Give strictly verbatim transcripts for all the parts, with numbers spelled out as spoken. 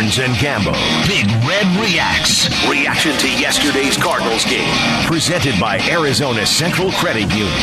Burns and Gambo. Big Red Reacts. Reaction to yesterday's Cardinals game. Presented by Arizona Central Credit Union.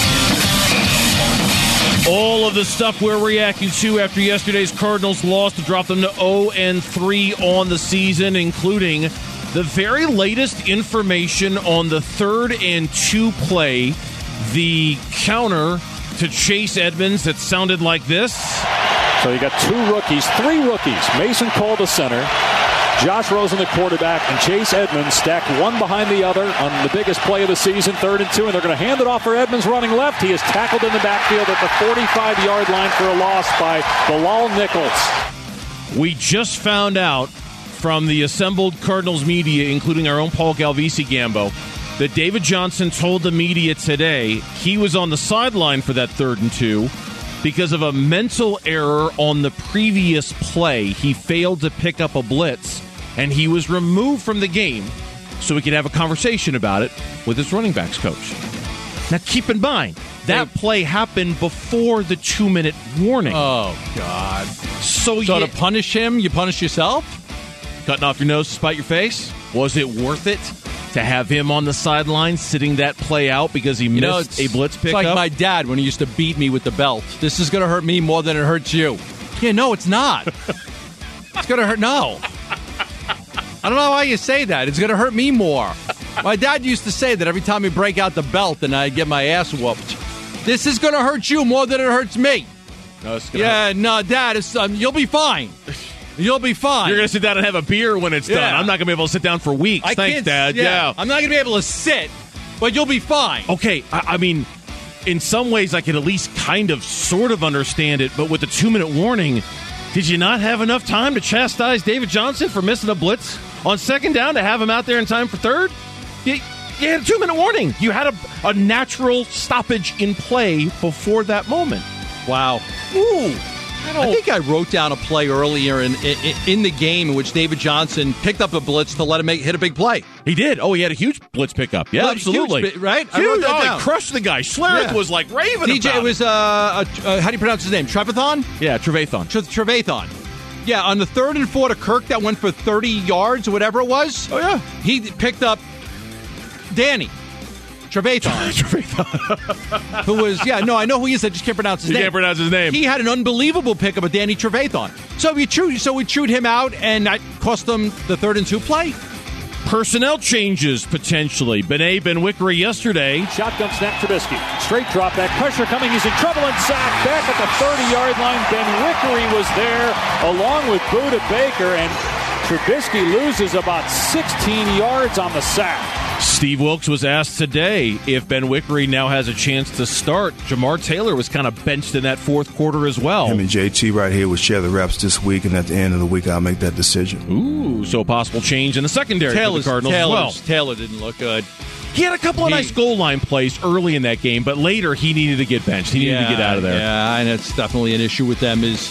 All of the stuff we're reacting to after yesterday's Cardinals loss to drop them to oh and three on the season, including the very latest information on the third and two play, the counter to Chase Edmonds that sounded like this. So you got two rookies, three rookies. Mason Cole, the center, Josh Rosen, the quarterback, and Chase Edmonds stacked one behind the other on the biggest play of the season, third and two, and they're going to hand it off for Edmonds running left. He is tackled in the backfield at the forty-five-yard line for a loss by Bilal Nichols. We just found out from the assembled Cardinals media, including our own Paul Galvisi, Gambo, that David Johnson told the media today he was on the sideline for that third and two because of a mental error on the previous play. He failed to pick up a blitz, and he was removed from the game so he could have a conversation about it with his running backs coach. Now, keep in mind, that play happened before the two-minute warning. Oh, God. So, so you, to punish him, you punish yourself? Cutting off your nose to spite your face? Was it worth it to have him on the sideline sitting that play out because he you missed know, a blitz pickup? It's like my dad when he used to beat me with the belt. This is going to hurt me more than it hurts you. Yeah, no, it's not. It's going to hurt. No. I don't know why you say that. It's going to hurt me more. My dad used to say that every time we break out the belt and I get my ass whooped. This is going to hurt you more than it hurts me. No, it's gonna yeah, hurt. no, Dad, it's, um, you'll be fine. You'll be fine. You're going to sit down and have a beer when it's yeah. done. I'm not going to be able to sit down for weeks. I Thanks, can't, Dad. Yeah. yeah. I'm not going to be able to sit, but you'll be fine. Okay, I, I mean, in some ways I can at least kind of sort of understand it, but with the two-minute warning, did you not have enough time to chastise David Johnson for missing a blitz on second down to have him out there in time for third? You, you had a two-minute warning. You had a, a natural stoppage in play before that moment. Wow. Ooh. I think I wrote down a play earlier in, in in the game in which David Johnson picked up a blitz to let him make, hit a big play. He did. Oh, he had a huge blitz pickup. Yeah, Well, absolutely. huge, right? I Huge. wrote that oh, down. he crushed the guy. Schlereth Yeah. was like raving D J, about it was, uh, uh, uh, how do you pronounce his name? Trevathon? Yeah, Trevathon. Tre- Trevathon. Yeah, on the third and four to Kirk that went for thirty yards or whatever it was. Oh, yeah. He picked up Danny. Trevathon. Trevathon. Who was, yeah, no, I know who he is. I just can't pronounce his You name. can't pronounce his name. He had an unbelievable pickup of Danny Trevathon. So we chewed, so we chewed him out, and that cost them the third and two play. Personnel changes, potentially. Benet Benwikere yesterday. Shotgun snap, Trubisky. Straight drop back. Pressure coming. He's in trouble and sacked. Back at the thirty-yard line. Benwikere was there along with Budda Baker, and Trubisky loses about sixteen yards on the sack. Steve Wilks was asked today if Benwikere now has a chance to start. Jamar Taylor was kind of benched in that fourth quarter as well. Him and J T right here will share the reps this week, and at the end of the week, I'll make that decision. Ooh, so a possible change in the secondary Taylor's, for the Cardinals as well. Taylor didn't look good. He had a couple of He- nice goal line plays early in that game, but later he needed to get benched. He needed yeah, to get out of there. Yeah, and it's definitely an issue with them is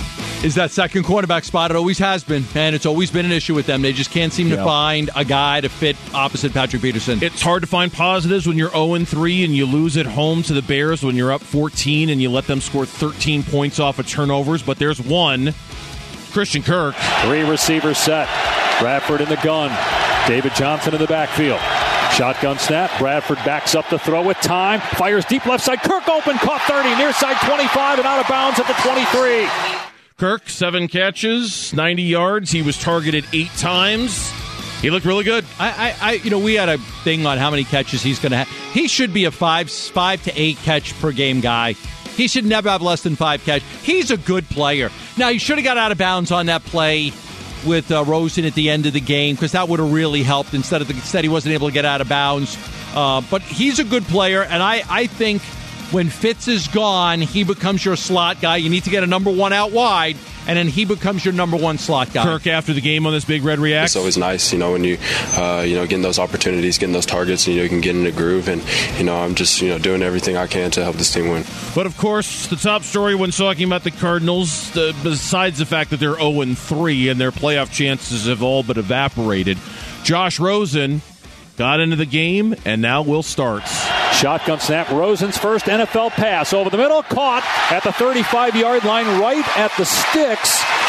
is that second cornerback spot. It always has been, and it's always been an issue with them. They just can't seem Yeah. to find a guy to fit opposite Patrick Peterson. It's hard to find positives when you're oh and three and you lose at home to the Bears when you're up fourteen and you let them score thirteen points off of turnovers, but there's one. Christian Kirk. Three receivers set. Bradford in the gun. David Johnson in the backfield. Shotgun snap. Bradford backs up the throw with time. Fires deep left side. Kirk open. Caught thirty. Near side twenty-five and out of bounds at the twenty-three. Kirk, seven catches, ninety yards. He was targeted eight times. He looked really good. I, I, I, you know, we had a thing on how many catches he's going to have. He should be a five, five to eight catch per game guy. He should never have less than five catch. He's a good player. Now, he should have got out of bounds on that play with uh, Rosen at the end of the game because that would have really helped. Instead of the, instead he wasn't able to get out of bounds. Uh, but he's a good player, and I, I think when Fitz is gone, he becomes your slot guy. You need to get a number one out wide, and then he becomes your number one slot guy. Kirk, after the game on this Big Red React. It's always nice, you know, when you, uh, you know, getting those opportunities, getting those targets, and you know, you can get in a groove. And you know, I'm just, you know, doing everything I can to help this team win. But of course, the top story when talking about the Cardinals, uh, besides the fact that they're oh and three and their playoff chances have all but evaporated, Josh Rosen got into the game and now will start. Shotgun snap. Rosen's first N F L pass over the middle. Caught at the thirty-five-yard line right at the sticks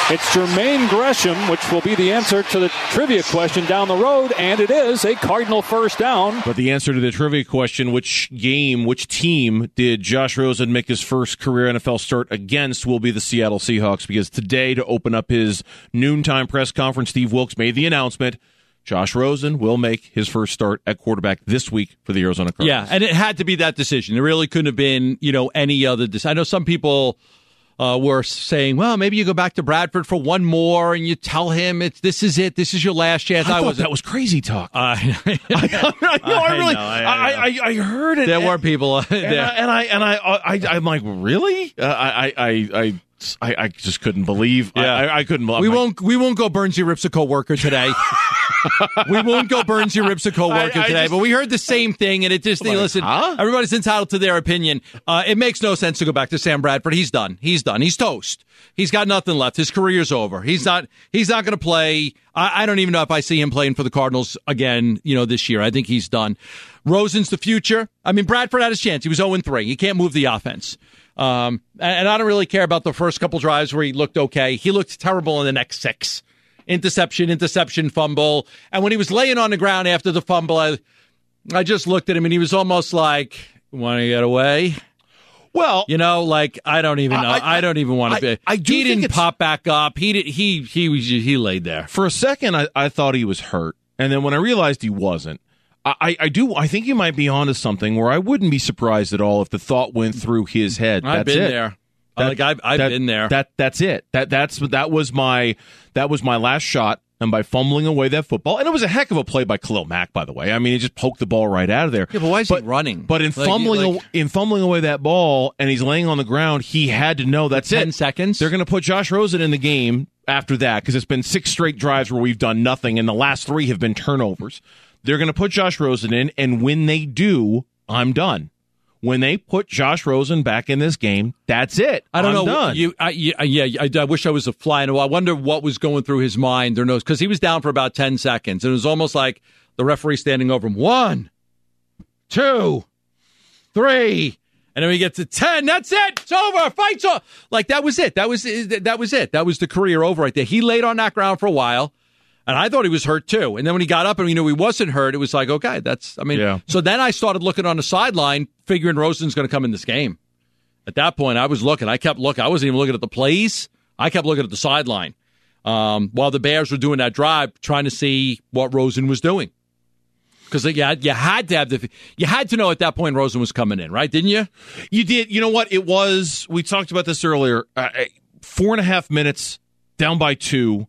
It's Jermaine Gresham, which will be the answer to the trivia question down the road, and it is a Cardinal first down. But the answer to the trivia question, which game, which team did Josh Rosen make his first career N F L start against, will be the Seattle Seahawks, because today, to open up his noontime press conference, Steve Wilks made the announcement Josh Rosen will make his first start at quarterback this week for the Arizona Cardinals. Yeah, and it had to be that decision. It really couldn't have been, you know, any other decision. I know some people Uh, were saying, well, maybe you go back to Bradford for one more and you tell him it's this is it, this is your last chance. I, I thought was that was crazy talk. Uh, I, I, no, I really, I, I, I, I heard it. There and, were people, and, there. I, and I, and I, I, I'm like, really? Uh, I, I, I, I, I just couldn't believe. Yeah. I, I couldn't believe. We won't, we won't go burns your rips a coworker today. We won't go burns your rips a coworker I, I today. just, but we heard the same thing, and it just like, listen. huh? Everybody's entitled to their opinion. Uh, it makes no sense to go back to Sam Bradford. He's done. He's done. He's toast. He's got nothing left. His career's over. He's not. He's not going to play. I, I don't even know if I see him playing for the Cardinals again. You know, this year. I think he's done. Rosen's the future. I mean, Bradford had his chance. He was zero and three. He can't move the offense. Um, and, and I don't really care about the first couple drives where he looked okay. He looked terrible in the next six. Interception, interception, fumble. And when he was laying on the ground after the fumble, I, I just looked at him and he was almost like, want to get away? Well, you know, like, I don't even know. I, I, I don't even want to be. I do he think didn't pop back up. He did. He he was. He laid there for a second. I, I thought he was hurt, and then when I realized he wasn't, I, I do. I think you might be onto something where I wouldn't be surprised at all if the thought went through his head. I've That's been it. there. That, like I've, I've that, been there. That that's it. That that's that was my that was my last shot. And by fumbling away that football, and it was a heck of a play by Khalil Mack, by the way. I mean, he just poked the ball right out of there. Yeah, but why is but, he running? But in like, fumbling like, in fumbling away that ball, and he's laying on the ground, he had to know that's ten it. seconds. They're going to put Josh Rosen in the game after that because it's been six straight drives where we've done nothing, and the last three have been turnovers. They're going to put Josh Rosen in, and when they do, I'm done. When they put Josh Rosen back in this game, that's it. I don't I'm know. Done. You, I, yeah, yeah I, I wish I was a fly in the wall. I wonder what was going through his mind or nose because he was down for about ten seconds. And it was almost like the referee standing over him. One, two, three. And then we get to ten. That's it. It's over. Fight's over. Like, that was it. That was that was it. That was the career over right there. He laid on that ground for a while. And I thought he was hurt, too. And then when he got up and we knew he wasn't hurt, it was like, okay, that's, I mean, yeah. So then I started looking on the sideline, figuring Rosen's going to come in this game. At that point, I was looking. I kept looking. I wasn't even looking at the plays. I kept looking at the sideline um, while the Bears were doing that drive, trying to see what Rosen was doing. Because you had, you had to have the, you had to know at that point Rosen was coming in, right? Didn't you? You did. You know what? It was, we talked about this earlier, uh, four and a half minutes, down by two.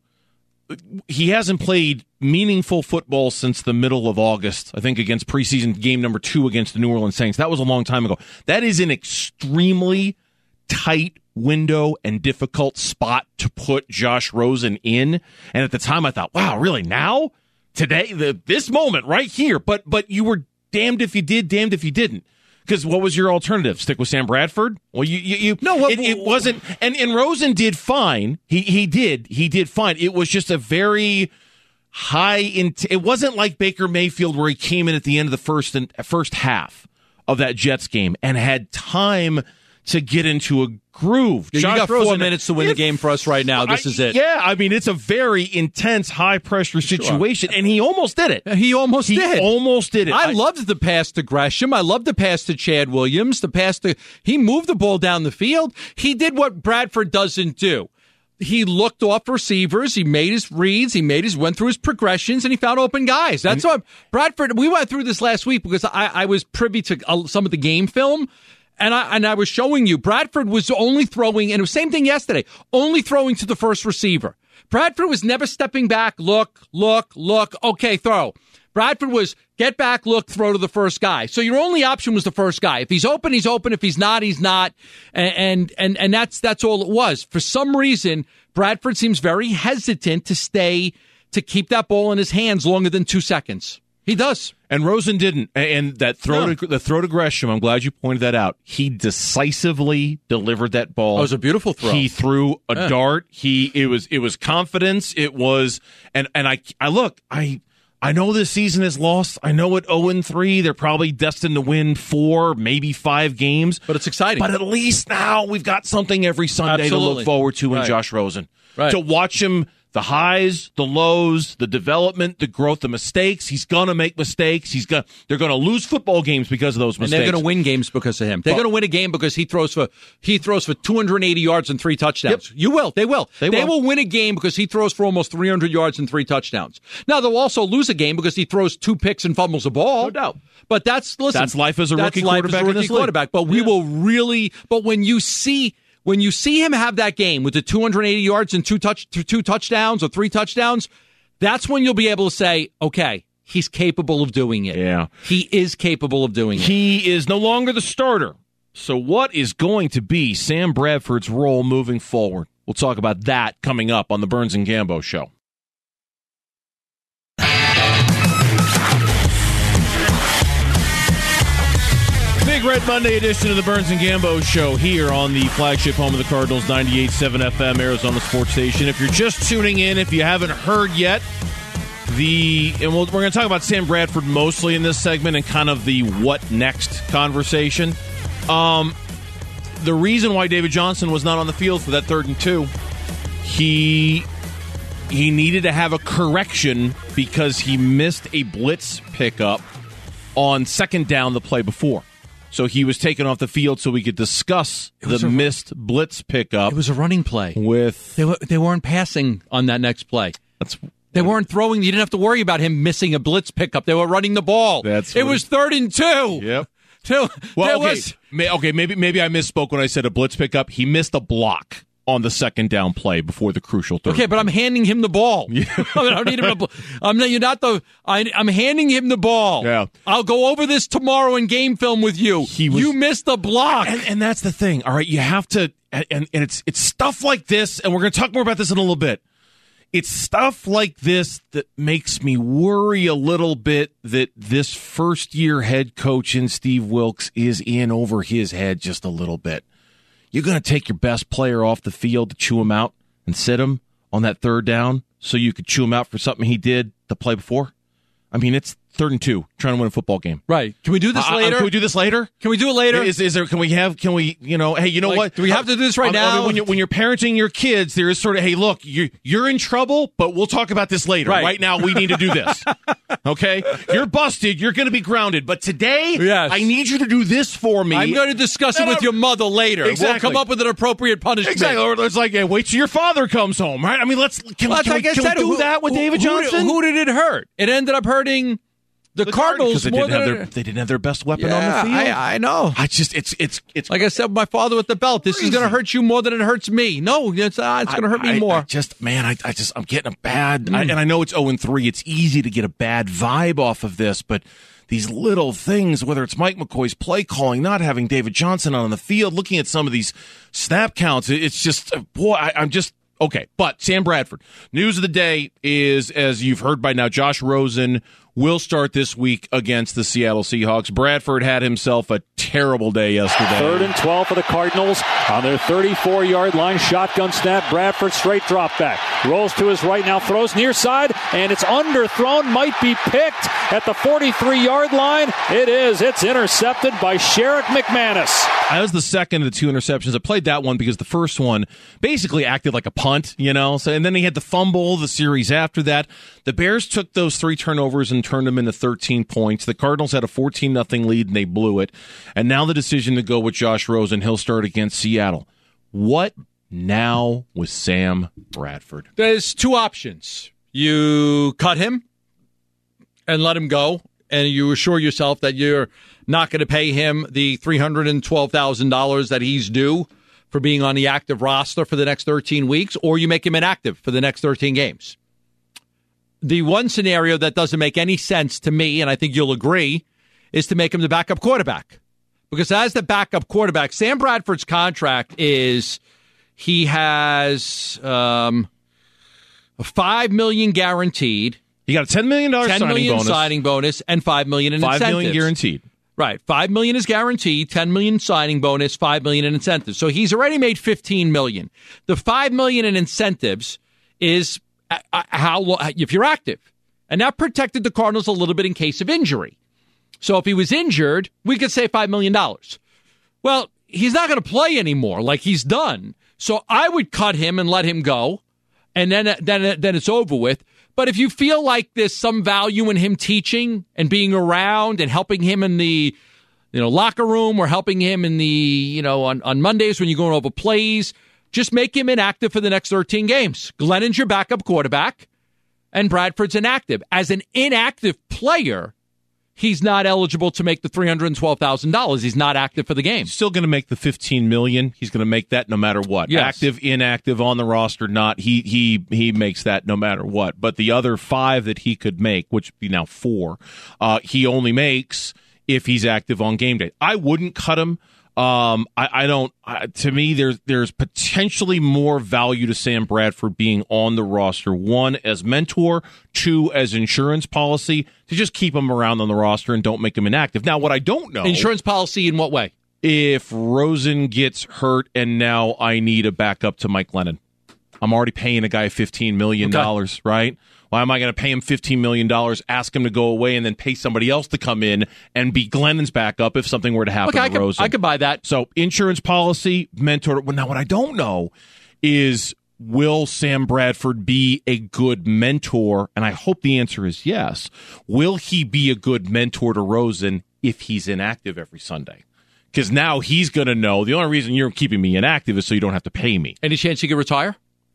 He hasn't played meaningful football since the middle of August, I think, against preseason game number two against the New Orleans Saints. That was a long time ago. That is an extremely tight window and difficult spot to put Josh Rosen in. And at the time, I thought, wow, really, now? Today? The, this moment right here. But but you were damned if you did, damned if you didn't. Because what was your alternative? Stick with Sam Bradford? Well, you, you, you no, what, it, it wasn't. And, and Rosen did fine. He he did he did fine. It was just a very high. In, it wasn't like Baker Mayfield where he came in at the end of the first and first half of that Jets game and had time to get into a groove. Yeah, Josh you got Rosen, four minutes to win the game for us right now. This I, is it. Yeah, I mean, it's a very intense, high-pressure situation, sure. And he almost did it. He almost he did. He almost did it. I, I loved the pass to Gresham. I loved the pass to Chad Williams. The pass to he moved the ball down the field. He did what Bradford doesn't do. He looked off receivers. He made his reads. He made his went through his progressions, and he found open guys. That's why Bradford. We went through this last week because I, I was privy to uh, some of the game film. And I and I was showing you, Bradford was only throwing, and it was the same thing yesterday, only throwing to the first receiver. Bradford was never stepping back, look, look, look, okay, throw. Bradford was get back, look, throw to the first guy. So your only option was the first guy. If he's open, he's open. If he's not, he's not. And and and, and that's that's all it was. For some reason, Bradford seems very hesitant to stay, to keep that ball in his hands longer than two seconds. He does. And Rosen didn't. And that throw no. to the throw to Gresham, I'm glad you pointed that out. He decisively delivered that ball. It was a beautiful throw. He threw a yeah. dart. He it was it was confidence. It was and and I I look, I I know this season is lost. I know at oh and three, they're probably destined to win four, maybe five games. But it's exciting. But at least now we've got something every Sunday Absolutely. to look forward to in Right. Josh Rosen. Right. To watch him, the highs, the lows, the development, the growth, the mistakes. He's going to make mistakes. He's going. They're going to lose football games because of those And mistakes. they're going to win games because of him. They're But- going to win a game because he throws for he throws for two hundred eighty yards and three touchdowns. Yep. You will. They will. They They will. will win a game because he throws for almost three hundred yards and three touchdowns. Now, they'll also lose a game because he throws two picks and fumbles the ball. No doubt. But that's, listen. That's life as a that's rookie life quarterback as a in rookie this league. quarterback. But we will really, but when you see, when you see him have that game with the two hundred eighty yards and two touch, two touchdowns or three touchdowns, that's when you'll be able to say, okay, he's capable of doing it. Yeah. He is capable of doing it. He is no longer the starter. So what is going to be Sam Bradford's role moving forward? We'll talk about that coming up on the Burns and Gambo Show. Big Red Monday edition of the Burns and Gambo Show here on the flagship home of the Cardinals, ninety-eight point seven F M, Arizona Sports Station. If you're just tuning in, if you haven't heard yet, the and we'll, we're going to talk about Sam Bradford mostly in this segment and kind of the what next conversation. Um, the reason why David Johnson was not on the field for that third and two, he he needed to have a correction because he missed a blitz pickup on second down the play before. So he was taken off the field so we could discuss the was a- missed blitz pickup It was a running play. with They, were, they weren't passing on that next play. that's They weren't throwing. You didn't have to worry about him missing a blitz pickup. They were running the ball. That's it what was it- third and two. Yep. Two. Well, there okay. was, May, okay, maybe maybe I misspoke when I said a blitz pickup. He missed a block on the second down play before the crucial third. okay, but I'm handing him the ball. I, mean, I don't need him to. I'm not. You're not the. I, I'm handing him the ball. Yeah. I'll go over this tomorrow in game film with you. He was- you missed the block. And, and that's the thing. All right, you have to, and, and it's it's stuff like this, and we're going to talk more about this in a little bit. It's stuff like this that makes me worry a little bit that this first year head coach in Steve Wilks is in over his head just a little bit. You're going to take your best player off the field to chew him out and sit him on that third down so you could chew him out for something he did the play before? I mean, it's third and two, trying to win a football game. Right. Can we do this Uh, uh, later? Can we do this later? Can we do it later? Is, is there? Can we have? Can we? You know? Hey, you know Like, what? do we have to do this right I mean, now? when you're when you're parenting your kids, there is sort of, hey, look, you you're in trouble, but we'll talk about this later. Right. Right now, we need to do this. Okay, you're busted. You're going to be grounded, but today, Yes. I need you to do this for me. I'm going to discuss it No, no, with your mother later. Exactly. We'll come up with an appropriate punishment. Exactly. Or it's like, hey, wait till your father comes home, right? I mean, let's can, Well, we, can, like we, I can we said, do who- that with who- David who did- Johnson? Who did it hurt? It ended up hurting the, The Cardinals because they more didn't than have their, they didn't have their best weapon on Yeah, the field. I, I know. I just it's it's it's Like I said, my father with the belt. This is going to hurt you more than it hurts me. No, it's uh, it's going to hurt me I- more. I just man, I, I just I'm getting a bad, Mm. I, and I know it's zero and three. It's easy to get a bad vibe off of this, but these little things, whether it's Mike McCoy's play calling, not having David Johnson on the field, looking at some of these snap counts, it- it's just boy, I, I'm just okay. But Sam Bradford, news of the day is, as you've heard by now, Josh Rosen will start this week against the Seattle Seahawks. Bradford had himself a terrible day yesterday. Third and twelve for the Cardinals on their thirty-four-yard line. Shotgun snap. Bradford straight drop back. Rolls to his right now. Throws near side, and it's underthrown. Might be picked at the forty-three-yard line. It is. It's intercepted by Sherrick McManus. That was the second of the two interceptions. I played that one because the first one basically acted like a punt, you know. So, and then he had the fumble the series after that. The Bears took those three turnovers and turned them into thirteen points. The Cardinals had a fourteen nothing lead, and they blew it. And now the decision to go with Josh Rosen. He'll start against Seattle. What now with Sam Bradford? There's two options. You cut him and let him go, and you assure yourself that you're not going to pay him the three hundred twelve thousand dollars that he's due for being on the active roster for the next thirteen weeks, or you make him inactive for the next thirteen games. The one scenario that doesn't make any sense to me, and I think you'll agree, is to make him the backup quarterback. Because as the backup quarterback, Sam Bradford's contract is he has um, five million dollars guaranteed, He got a ten million dollars ten signing million bonus, signing bonus, and five million in five incentives. million guaranteed. Right, five million is guaranteed, ten million signing bonus, five million in incentives. So he's already made fifteen million. The five million in incentives is uh, uh, how lo- if you're active. And that protected the Cardinals a little bit in case of injury. So if he was injured, we could save five million dollars. Well, he's not going to play anymore. Like, he's done. So I would cut him and let him go, and then then then it's over with. But if you feel like there's some value in him teaching and being around and helping him in the you know locker room or helping him in the you know on, on Mondays when you're going over plays, just make him inactive for the next thirteen games. Glennon's your backup quarterback, and Bradford's inactive. As an inactive player, he's not eligible to make the three hundred twelve thousand dollars. He's not active for the game. He's still going to make the fifteen million dollars. He's going to make that no matter what. Yes. Active, inactive, on the roster, not. He he he makes that no matter what. But the other five that he could make, which would be now four, uh, he only makes if he's active on game day. I wouldn't cut him. Um, I, I don't. I, to me, there's there's potentially more value to Sam Bradford being on the roster. One, as mentor. Two, as insurance policy, to just keep him around on the roster and don't make him inactive. Now, what I don't know, insurance policy in what way? If Rosen gets hurt and now I need a backup to Mike Glennon, I'm already paying a guy fifteen million dollars, okay. Right? Why am I going to pay him fifteen million dollars, ask him to go away, and then pay somebody else to come in and be Glennon's backup if something were to happen okay, to I could, Rosen? I could buy that. So insurance policy, mentor. Now, what I don't know is, will Sam Bradford be a good mentor? And I hope the answer is yes. Will he be a good mentor to Rosen if he's inactive every Sunday? Because now he's going to know the only reason you're keeping me inactive is so you don't have to pay me. Any chance you could retire?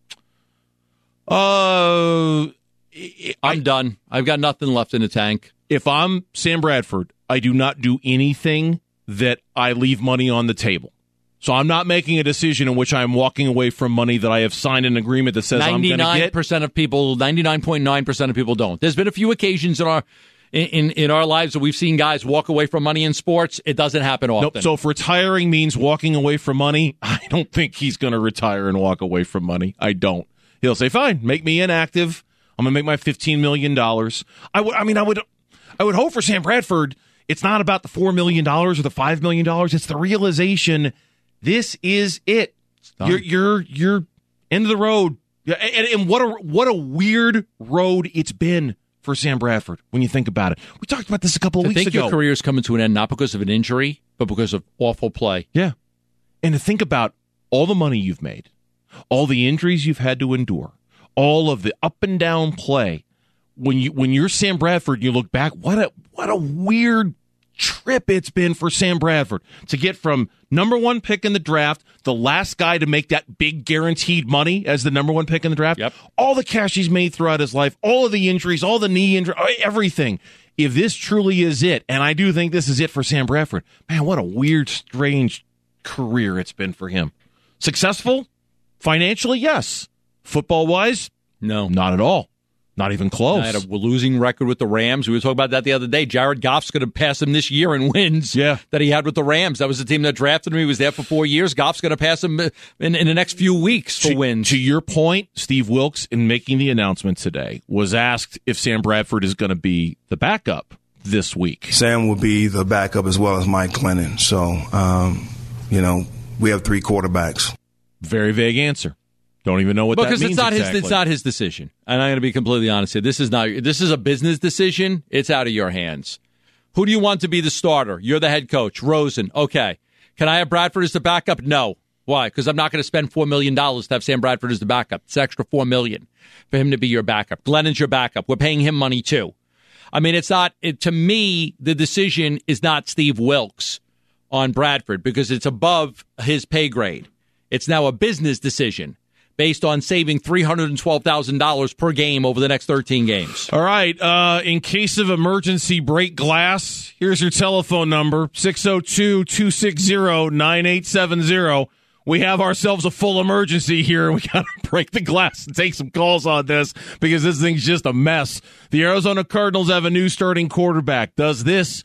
Uh... I'm I, done. I've got nothing left in the tank. If I'm Sam Bradford, I do not do anything that I leave money on the table. So I'm not making a decision in which I'm walking away from money that I have signed an agreement that says I'm going to get. ninety-nine percent of people, ninety-nine point nine percent of people don't. There's been a few occasions in our in, in, in our lives that we've seen guys walk away from money in sports. It doesn't happen often. Nope. So if retiring means walking away from money, I don't think he's going to retire and walk away from money. I don't. He'll say, fine, make me inactive. I'm going to make my fifteen million dollars. I would. I mean, I would. I would hope for Sam Bradford, it's not about the four million dollars or the five million dollars. It's the realization this is it. You're you're you're end of the road. And, and what a what a weird road it's been for Sam Bradford when you think about it. We talked about this a couple of I weeks think ago. Your career is coming to an end not because of an injury, but because of awful play. Yeah, and to think about all the money you've made, all the injuries you've had to endure, all of the up and down play. When you when you're Sam Bradford, you look back. What a what a weird trip it's been for Sam Bradford to get from number one pick in the draft, the last guy to make that big guaranteed money as the number one pick in the draft. Yep. All the cash he's made throughout his life, all of the injuries, all the knee injury, everything. If this truly is it, and I do think this is it for Sam Bradford, man, what a weird, strange career it's been for him. Successful financially, yes. Football-wise, no, not at all. Not even close. I had a losing record with the Rams. We were talking about that the other day. Jared Goff's going to pass him this year in wins yeah. that he had with the Rams. That was the team that drafted him. He was there for four years. Goff's going to pass him in, in the next few weeks for to, wins. To your point, Steve Wilks, in making the announcement today, was asked if Sam Bradford is going to be the backup this week. Sam will be the backup as well as Mike Glennon. So, um, you know, we have three quarterbacks. Very vague answer. Don't even know what because that means it's not exactly. his. It's not his decision, and I'm going to be completely honest here. This is not. This is a business decision. It's out of your hands. Who do you want to be the starter? You're the head coach, Rosen. Okay. Can I have Bradford as the backup? No. Why? Because I'm not going to spend four million dollars to have Sam Bradford as the backup. It's extra four million dollars for him to be your backup. Glennon's your backup. We're paying him money too. I mean, it's not. It, to me, the decision is not Steve Wilks on Bradford because it's above his pay grade. It's now a business decision based on saving three hundred twelve thousand dollars per game over the next thirteen games. All right. Uh, in case of emergency, break glass. Here's your telephone number, six oh two, two six zero, nine eight seven zero. We have ourselves a full emergency here, and we got to break the glass and take some calls on this because this thing's just a mess. The Arizona Cardinals have a new starting quarterback. Does this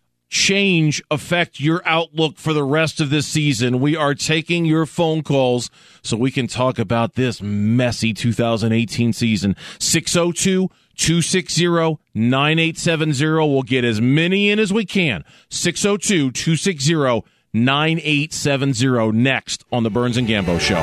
change affect your outlook for the rest of this season? We are taking your phone calls so we can talk about this messy two thousand eighteen season. six oh two, two six zero, nine eight seven zero. We'll get as many in as we can. six oh two, two six zero, nine eight seven zero next on the Burns and Gambo Show.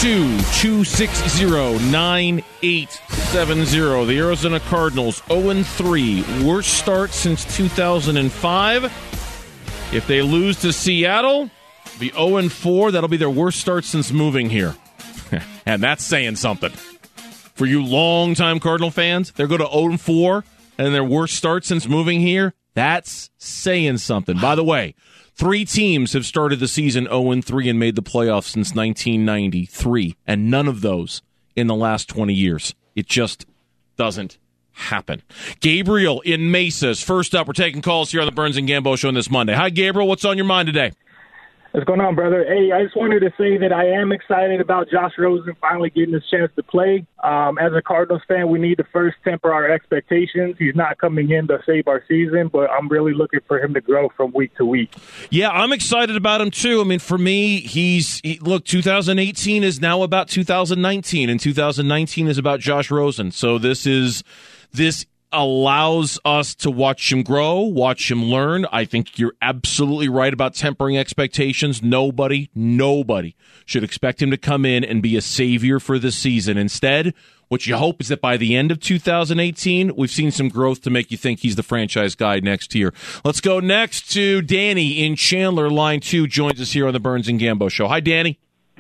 two, two six zero, nine eight seven zero. The Arizona Cardinals oh and three. Worst start since two thousand five. If they lose to Seattle, be oh and four. That'll be their worst start since moving here. And that's saying something. For you longtime Cardinal fans, they're going to oh and four and their worst start since moving here. That's saying something. By the way, three teams have started the season oh and three and made the playoffs since nineteen ninety-three, and none of those in the last twenty years. It just doesn't happen. Gabriel in Mesa's first up. We're taking calls here on the Burns and Gambo show on this Monday. Hi, Gabriel. What's on your mind today? What's going on, brother? Hey, I just wanted to say that I am excited about Josh Rosen finally getting his chance to play. Um, as a Cardinals fan, we need to first temper our expectations. He's not coming in to save our season, but I'm really looking for him to grow from week to week. Yeah, I'm excited about him, too. I mean, for me, he's he, look, two thousand eighteen is now about two thousand nineteen, and two thousand nineteen is about Josh Rosen. So this is this allows us to watch him grow, watch him learn. I think you're absolutely right about tempering expectations. Nobody, nobody should expect him to come in and be a savior for the season. Instead, what you hope is that by the end of two thousand eighteen, we've seen some growth to make you think he's the franchise guy next year. Let's go next to Danny in Chandler. Line two joins us here on the Burns and Gambo show. Hi, Danny.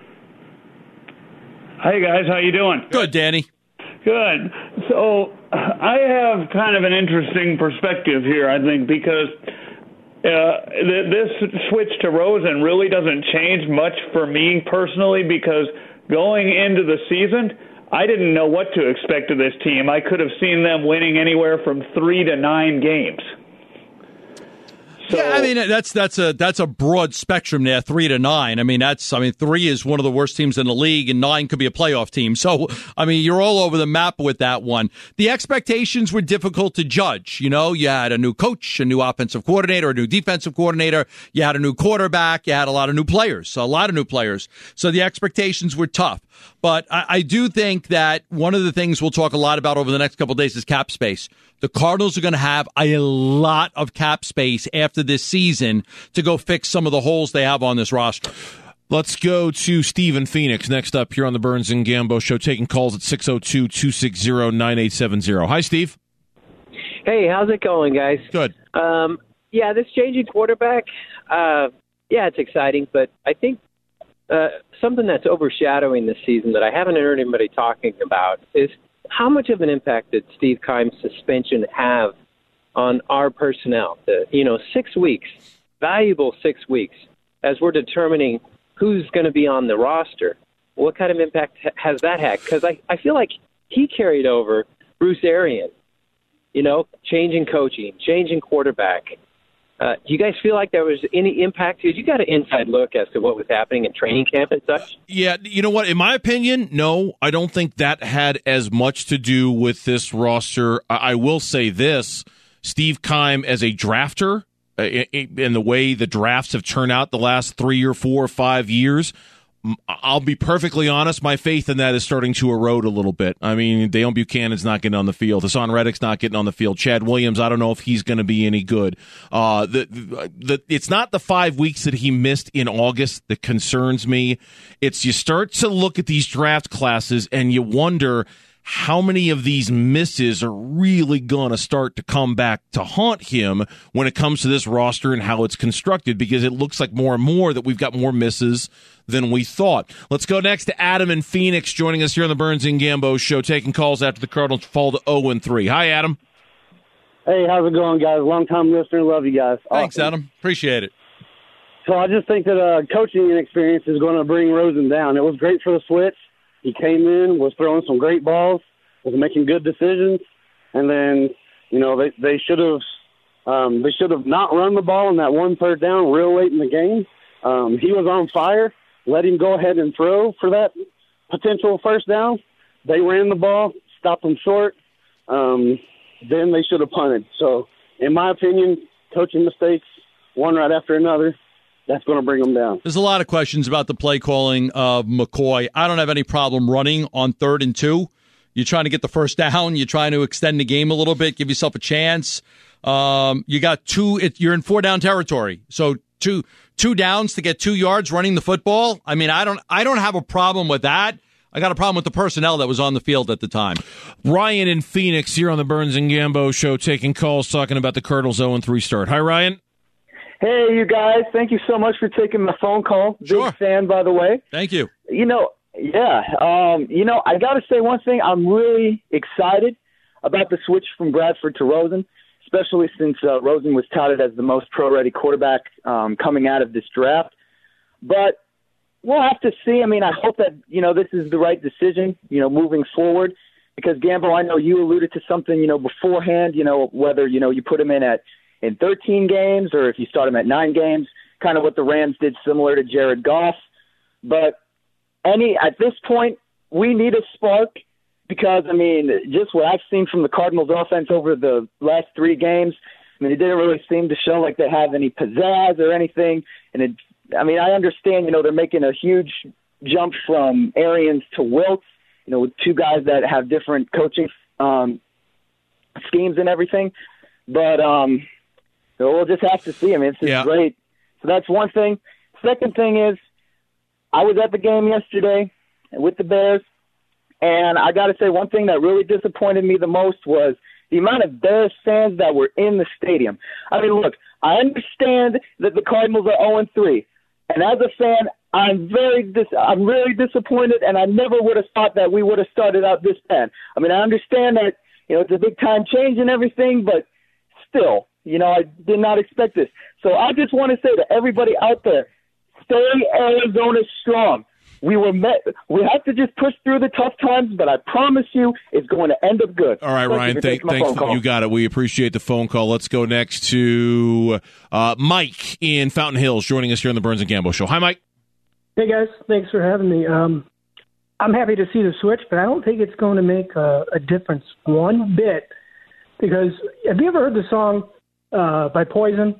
Hey, guys. How you doing? Good, Danny. Good. So I have kind of an interesting perspective here, I think, because uh, th- this switch to Rosen really doesn't change much for me personally, because going into the season, I didn't know what to expect of this team. I could have seen them winning anywhere from three to nine games. So, yeah, I mean that's that's a that's a broad spectrum there, three to nine. I mean that's I mean three is one of the worst teams in the league, and nine could be a playoff team. So I mean you're all over the map with that one. The expectations were difficult to judge. You know, you had a new coach, a new offensive coordinator, a new defensive coordinator. You had a new quarterback. You had a lot of new players, a lot of new players. So the expectations were tough. But I, I do think that one of the things we'll talk a lot about over the next couple of days is cap space. The Cardinals are going to have a lot of cap space after this season to go fix some of the holes they have on this roster. Let's go to Steve in Phoenix next up here on the Burns and Gambo show, taking calls at six oh two, two six zero, nine eight seven zero. Hi, Steve. Hey, how's it going, guys? Good. Um, yeah, this changing quarterback, uh, yeah, it's exciting, but I think uh, something that's overshadowing this season that I haven't heard anybody talking about is how much of an impact did Steve Keim's suspension have on our personnel? The, you know, six weeks, valuable six weeks, as we're determining who's going to be on the roster. What kind of impact ha- has that had? Because I, I feel like he carried over Bruce Arians, you know, changing coaching, changing quarterback. Uh, do you guys feel like there was any impact? Because you got an inside look as to what was happening in training camp and such. Yeah, you know what? In my opinion, no, I don't think that had as much to do with this roster. I, I will say this, Steve Keim as a drafter, uh, in the way the drafts have turned out the last three or four or five years, I'll be perfectly honest, my faith in that is starting to erode a little bit. I mean, Dale Buchanan's not getting on the field. Hassan Reddick's not getting on the field. Chad Williams, I don't know if he's going to be any good. Uh, the, the, it's not the five weeks that he missed in August that concerns me. It's you start to look at these draft classes and you wonder how many of these misses are really going to start to come back to haunt him when it comes to this roster and how it's constructed, because it looks like more and more that we've got more misses than we thought. Let's go next to Adam in Phoenix, joining us here on the Burns and Gambo show, taking calls after the Cardinals fall to oh and three. Hi, Adam. Hey, how's it going, guys? Long-time listener. Love you guys. Thanks, awesome. Adam. Appreciate it. So I just think that uh, coaching inexperience is going to bring Rosen down. It was great for the switch. He came in, was throwing some great balls, was making good decisions, and then, you know, they they should have um, they should have not run the ball in that one third down real late in the game. Um, he was on fire. Let him go ahead and throw for that potential first down. They ran the ball, stopped them short. Um, then they should have punted. So, in my opinion, coaching mistakes, one right after another, that's going to bring them down. There's a lot of questions about the play calling of McCoy. I don't have any problem running on third and two. You're trying to get the first down. You're trying to extend the game a little bit, give yourself a chance. Um, you got two. It, you're in four down territory, so two two downs to get two yards running the football. I mean, I don't I don't have a problem with that. I got a problem with the personnel that was on the field at the time. Ryan in Phoenix here on the Burns and Gambo show taking calls talking about the Cardinals oh and three start. Hi, Ryan. Hey, you guys. Thank you so much for taking my phone call. Sure. Big fan, by the way. Thank you. You know, yeah. Um, you know, I got to say one thing. I'm really excited about the switch from Bradford to Rosen, especially since uh, Rosen was touted as the most pro-ready quarterback um, coming out of this draft. But we'll have to see. I mean, I hope that, you know, this is the right decision, you know, moving forward. Because, Gambo, I know you alluded to something, you know, beforehand, you know, whether, you know, you put him in at in thirteen games or if you start him at nine games, kind of what the Rams did similar to Jared Goff. But any at this point, we need a spark because, I mean, just what I've seen from the Cardinals offense over the last three games, I mean, it didn't really seem to show like they have any pizzazz or anything. And, it, I mean, I understand, you know, they're making a huge jump from Arians to Wilkes, you know, with two guys that have different coaching um, schemes and everything. But um, so we'll just have to see. I mean, it's yeah. great. So that's one thing. Second thing is, I was at the game yesterday with the Bears, and I got to say one thing that really disappointed me the most was the amount of Bears fans that were in the stadium. I mean, look, I understand that the Cardinals are oh and three, and as a fan, I'm very dis- I'm really disappointed, and I never would have thought that we would have started out this bad. I mean, I understand that, you know, it's a big time change and everything, but still, you know, I did not expect this. So I just want to say to everybody out there, stay Arizona strong. We were met. We have to just push through the tough times, but I promise you, it's going to end up good. All right, Thank Ryan. You Thank, thanks. You got it. We appreciate the phone call. Let's go next to uh, Mike in Fountain Hills, joining us here on the Burns and Gambo Show. Hi, Mike. Hey guys, thanks for having me. Um, I'm happy to see the switch, but I don't think it's going to make a, a difference one bit. Because have you ever heard the song uh, by Poison?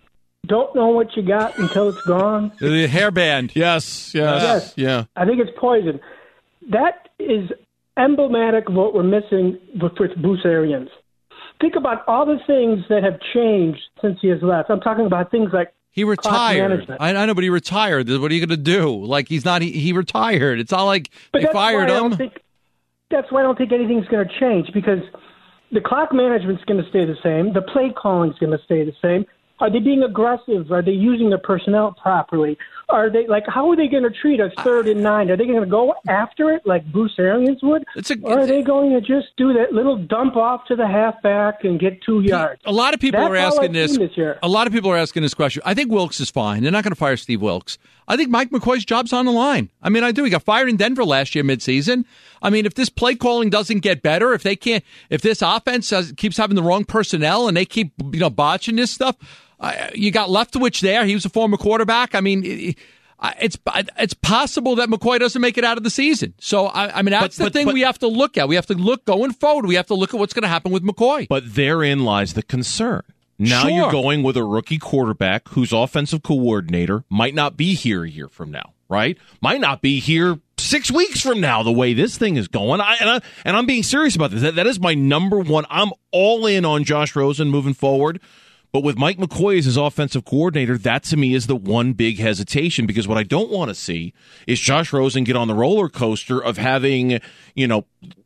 Don't know what you got until it's gone. The hair band. Yes, yes, yes. Yeah. I think it's Poison. That is emblematic of what we're missing with, with Bruce Arians. Think about all the things that have changed since he has left. I'm talking about things like he retired. I, I know, but he retired. What are you going to do? Like, he's not. He, he retired. It's not like but they fired him. Think, that's why I don't think anything's going to change because the clock management's going to stay the same. The play calling's going to stay the same. Are they being aggressive? Are they using their personnel properly? Are they like how are they going to treat a third and nine? Are they going to go after it like Bruce Arians would? It's a, or are they going to just do that little dump off to the halfback and get two yards? A lot of people That's are asking this. this year. A lot of people are asking this question. I think Wilkes is fine. They're not going to fire Steve Wilkes. I think Mike McCoy's job's on the line. I mean, I do. He got fired in Denver last year midseason. I mean, if this play calling doesn't get better, if they can't, if this offense has, keeps having the wrong personnel and they keep you know botching this stuff. Uh, you got Leftwich there. He was a former quarterback. I mean, it, it's it's possible that McCoy doesn't make it out of the season. So, I, I mean, that's but, the but, thing but, we have to look at. We have to look going forward. We have to look at what's going to happen with McCoy. But therein lies the concern. Now sure. You're going with a rookie quarterback whose offensive coordinator might not be here a year from now, right? Might not be here six weeks from now, the way this thing is going. I, and, I, and I'm being serious about this. That, that is my number one. I'm all in on Josh Rosen moving forward. But with Mike McCoy as his offensive coordinator, that to me is the one big hesitation because what I don't want to see is Josh Rosen get on the roller coaster of having, you know,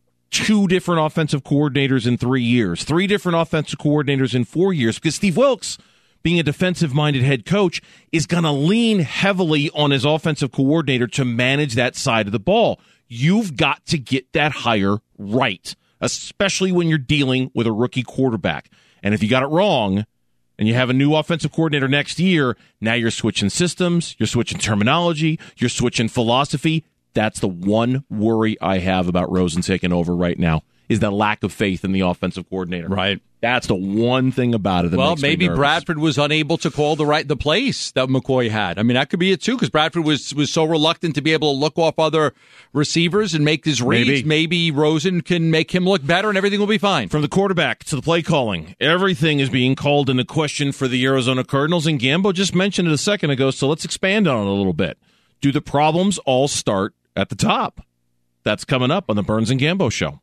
two different offensive coordinators in three years, three different offensive coordinators in four years because Steve Wilkes, being a defensive-minded head coach, is going to lean heavily on his offensive coordinator to manage that side of the ball. You've got to get that hire right, especially when you're dealing with a rookie quarterback. And if you got it wrong, and you have a new offensive coordinator next year, now you're switching systems, you're switching terminology, you're switching philosophy. That's the one worry I have about Rosen taking over right now, is the lack of faith in the offensive coordinator. Right. That's the one thing about it that well, makes me maybe nervous. Bradford was unable to call the right the plays that McCoy had. I mean, that could be it too, because Bradford was was so reluctant to be able to look off other receivers and make his reads. Maybe. maybe Rosen can make him look better, and everything will be fine. From the quarterback to the play calling, everything is being called into question for the Arizona Cardinals, and Gambo just mentioned it a second ago, so let's expand on it a little bit. Do the problems all start at the top? That's coming up on the Burns and Gambo Show.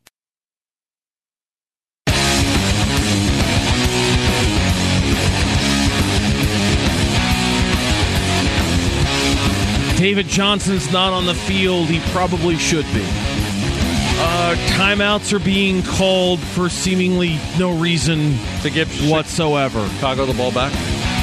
David Johnson's not on the field. He probably should be. Uh, timeouts are being called for seemingly no reason to give whatsoever. Chicago the ball back?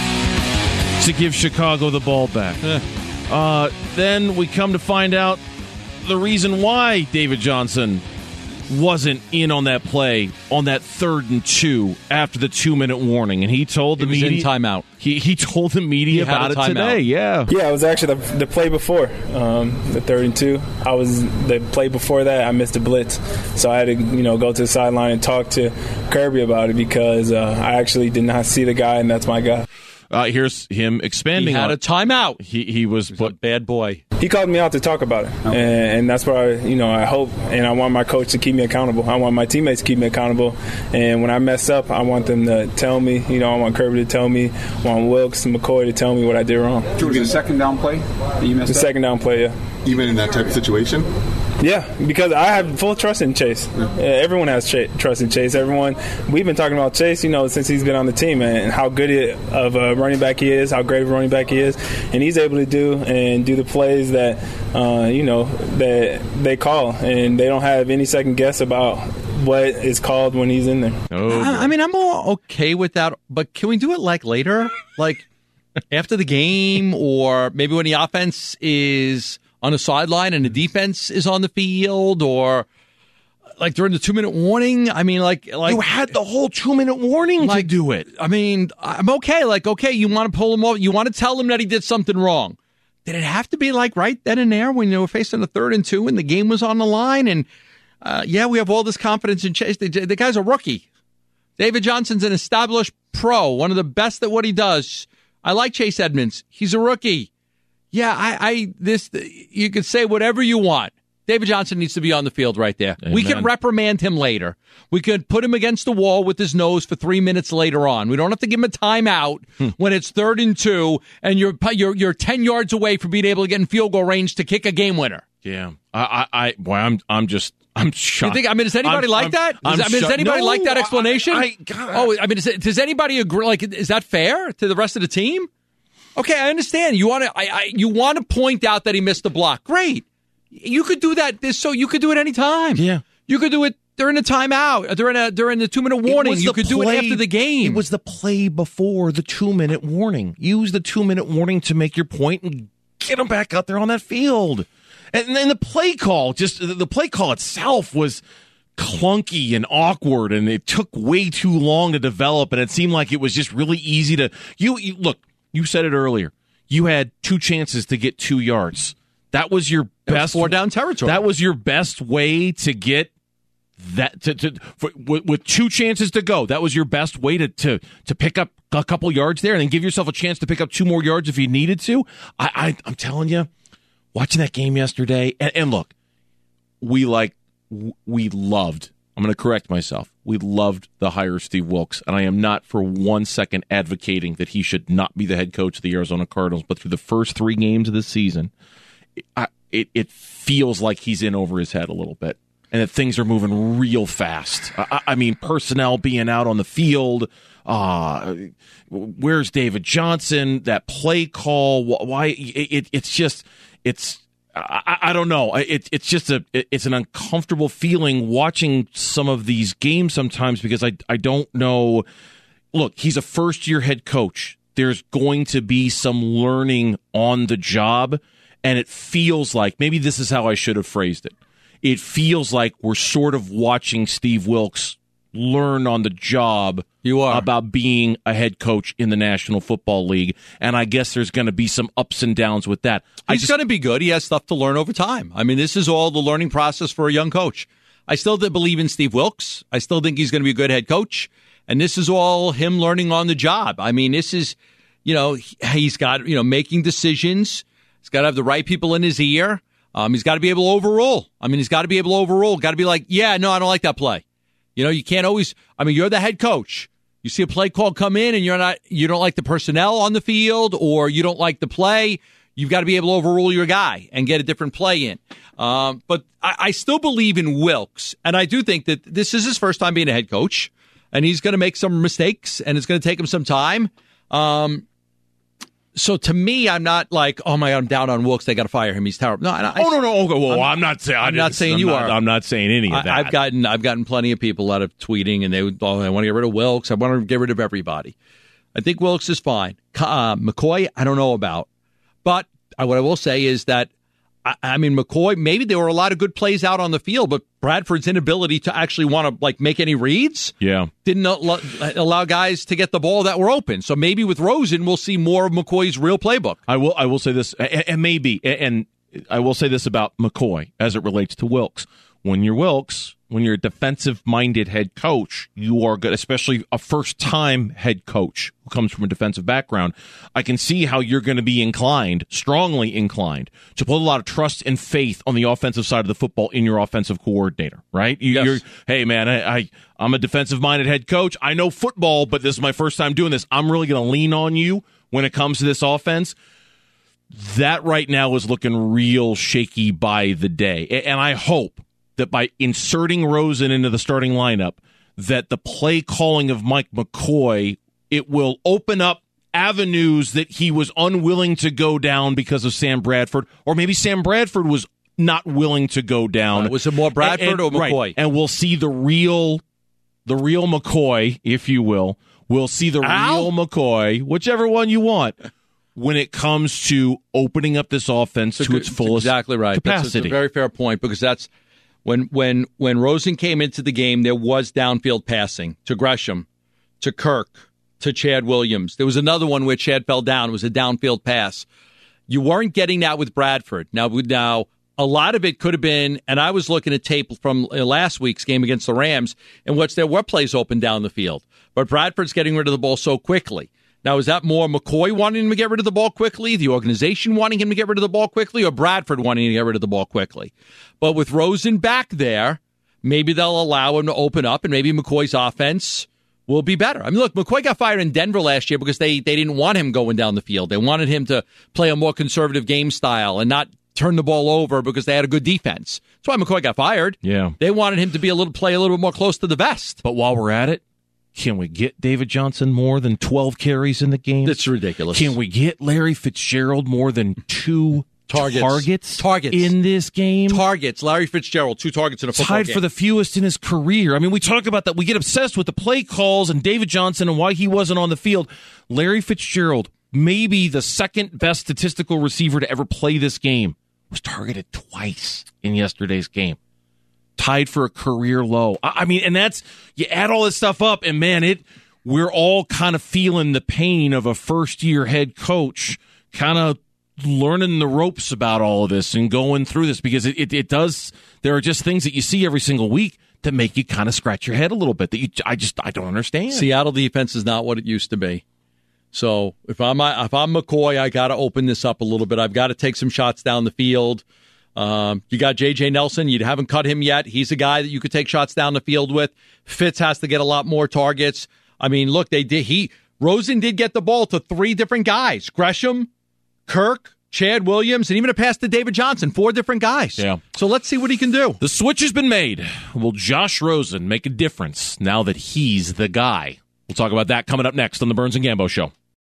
To give Chicago the ball back. Eh. Uh, then we come to find out the reason why David Johnson wasn't in on that play on that third and two after the two-minute warning, and he told the he was media in timeout. He he told the media he about it timeout. today. Yeah, yeah, it was actually the, the play before um, the third and two. I was the play before that. I missed a blitz, so I had to you know go to the sideline and talk to Kirby about it because uh, I actually did not see the guy, and that's my guy. Uh, here's him expanding. He had on a timeout. He he was, he was a bad boy. He called me out to talk about it, and, and that's what I, you know, I hope, and I want my coach to keep me accountable. I want my teammates to keep me accountable, and when I mess up, I want them to tell me. You know, I want Kirby to tell me, I want Wilkes and McCoy to tell me what I did wrong. Did you get a second down play that you messed the up? second down play, yeah. Even in that type of situation? Yeah, because I have full trust in Chase. Yeah. Uh, everyone has Ch- trust in Chase. Everyone, we've been talking about Chase, you know, since he's been on the team and how good it, of a running back he is, how great of a running back he is, and he's able to do and do the plays that, uh, you know, that they call, and they don't have any second guess about what is called when he's in there. Oh, I, I mean, I'm all okay with that, but can we do it like later, like after the game, or maybe when the offense is on the sideline and the defense is on the field, or like during the two-minute warning? I mean, like, like you had the whole two-minute warning like, to do it. I mean, I'm okay. Like, okay, you want to pull him off. You want to tell him that he did something wrong. Did it have to be like right then and there when they were facing a third and two and the game was on the line? And uh, yeah, we have all this confidence in Chase. The, the guy's a rookie. David Johnson's an established pro, one of the best at what he does. I like Chase Edmonds. He's a rookie. Yeah, I, I this you could say whatever you want. David Johnson needs to be on the field right there. Amen. We could reprimand him later. We could put him against the wall with his nose for three minutes later on. We don't have to give him a timeout hmm. when it's third and two and you're you're you're ten yards away from being able to get in field goal range to kick a game winner. Yeah, I, I, I boy, I'm, I'm just, I'm shocked. You think? I mean, does anybody I'm, like I'm, that? I'm I mean, does anybody no, like that explanation? I, I, God, oh, I mean, is it, does anybody agree? Like, is that fair to the rest of the team? Okay, I understand. You want to, I, I, you want to point out that he missed the block. Great. You could do that. This, so you could do it anytime. Yeah, you could do it during a timeout, during a during the two minute warning. You could play, do it after the game. It was the play before the two minute warning. Use the two minute warning to make your point and get them back out there on that field. And then the play call, just the play call itself was clunky and awkward, and it took way too long to develop. And it seemed like it was just really easy to you, you look. You said it earlier. You had two chances to get two yards. That was your it best was four down territory. That was your best way to get that to, to for, with, with two chances to go. That was your best way to, to to pick up a couple yards there, and then give yourself a chance to pick up two more yards if you needed to. I, I I'm telling you, watching that game yesterday, and, and look, we like we loved. I'm going to correct myself. We loved the hire of Steve Wilkes, and I am not for one second advocating that he should not be the head coach of the Arizona Cardinals. But through the first three games of the season, I, it, it feels like he's in over his head a little bit, and that things are moving real fast. I, I mean, personnel being out on the field. Uh, where's David Johnson? That play call. Why? It, it, it's just it's. I, I don't know. It, it's just a it's an uncomfortable feeling watching some of these games sometimes because I I don't know. Look, he's a first year head coach. There's going to be some learning on the job, and it feels like maybe this is how I should have phrased it. It feels like we're sort of watching Steve Wilkes learn on the job you are. about being a head coach in the National Football League, and I guess there's going to be some ups and downs with that. He's going to be good. He has stuff to learn over time. I mean, this is all the learning process for a young coach. I still believe in Steve Wilkes. I still think he's going to be a good head coach, and this is all him learning on the job. I mean, this is, you know, he's got, you know, making decisions. He's got to have the right people in his ear. Um, he's got to be able to overrule. I mean, he's got to be able to overrule. Got to be like, yeah, no, I don't like that play. You know, you can't always, I mean, you're the head coach. You see a play call come in and you're not, you don't like the personnel on the field or you don't like the play. You've got to be able to overrule your guy and get a different play in. Um, but I, I still believe in Wilkes. And I do think that this is his first time being a head coach and he's going to make some mistakes and it's going to take him some time. Um, So to me, I'm not like, oh my God, I'm down on Wilkes. They got to fire him. He's terrible. No, I, oh no, no. Okay, well, I'm, I'm not saying. I'm not saying I'm you not, are. I'm not saying any of that. I, I've gotten, I've gotten plenty of people out of tweeting, and they, oh, I want to get rid of Wilkes. I want to get rid of everybody. I think Wilkes is fine. Uh, McCoy, I don't know about, but I, what I will say is that. I mean, McCoy, maybe there were a lot of good plays out on the field, but Bradford's inability to actually want to like make any reads yeah. didn't allow guys to get the ball that were open. So maybe with Rosen, we'll see more of McCoy's real playbook. I will I will say this, and maybe, and I will say this about McCoy as it relates to Wilkes. When you're Wilkes, when you're a defensive-minded head coach, you are good, especially a first-time head coach who comes from a defensive background. I can see how you're going to be inclined, strongly inclined, to put a lot of trust and faith on the offensive side of the football in your offensive coordinator, right? You, yes. You're, hey, man, I, I, I'm a defensive-minded head coach. I know football, but this is my first time doing this. I'm really going to lean on you when it comes to this offense. That right now is looking real shaky by the day, and I hope that by inserting Rosen into the starting lineup, that the play calling of Mike McCoy, it will open up avenues that he was unwilling to go down because of Sam Bradford, or maybe Sam Bradford was not willing to go down. Uh, was it more Bradford and, and, or McCoy? Right. And we'll see the real, the real McCoy, if you will. We'll see the Ow. real McCoy, whichever one you want, when it comes to opening up this offense That's to a, its fullest exactly right. capacity. That's a very fair point, because that's When when when Rosen came into the game, there was downfield passing to Gresham, to Kirk, to Chad Williams. There was another one where Chad fell down. It was a downfield pass. You weren't getting that with Bradford. Now, now a lot of it could have been, and I was looking at tape from last week's game against the Rams, and what's there were plays open down the field. But Bradford's getting rid of the ball so quickly. Now, is that more McCoy wanting him to get rid of the ball quickly, the organization wanting him to get rid of the ball quickly, or Bradford wanting to get rid of the ball quickly? But with Rosen back there, maybe they'll allow him to open up, and maybe McCoy's offense will be better. I mean, look, McCoy got fired in Denver last year because they, they didn't want him going down the field. They wanted him to play a more conservative game style and not turn the ball over because they had a good defense. That's why McCoy got fired. Yeah. They wanted him to be a little play a little bit more close to the vest. But while we're at it, can we get David Johnson more than twelve carries in the game? That's ridiculous. Can we get Larry Fitzgerald more than two targets, targets, targets. in this game? Targets. Larry Fitzgerald, two targets in a football Tied game. for the fewest in his career. I mean, we talk about that. We get obsessed with the play calls and David Johnson and why he wasn't on the field. Larry Fitzgerald, maybe the second best statistical receiver to ever play this game, was targeted twice in yesterday's game. Tied for a career low. I mean, and that's, you add all this stuff up, and man, it we're all kind of feeling the pain of a first-year head coach kind of learning the ropes about all of this and going through this, because it, it, it does, there are just things that you see every single week that make you kind of scratch your head a little bit that you, I just, I don't understand. Seattle defense is not what it used to be. So if I'm, if I'm McCoy, I got to open this up a little bit. I've got to take some shots down the field. Um, you got J J Nelson. You haven't cut him yet. He's a guy that you could take shots down the field with. Fitz has to get a lot more targets. I mean, look, they did. He Rosen did get the ball to three different guys: Gresham, Kirk, Chad Williams, and even a pass to David Johnson. Four different guys. Yeah. So let's see what he can do. The switch has been made. Will Josh Rosen make a difference now that he's the guy? We'll talk about that coming up next on the Burns and Gambo Show.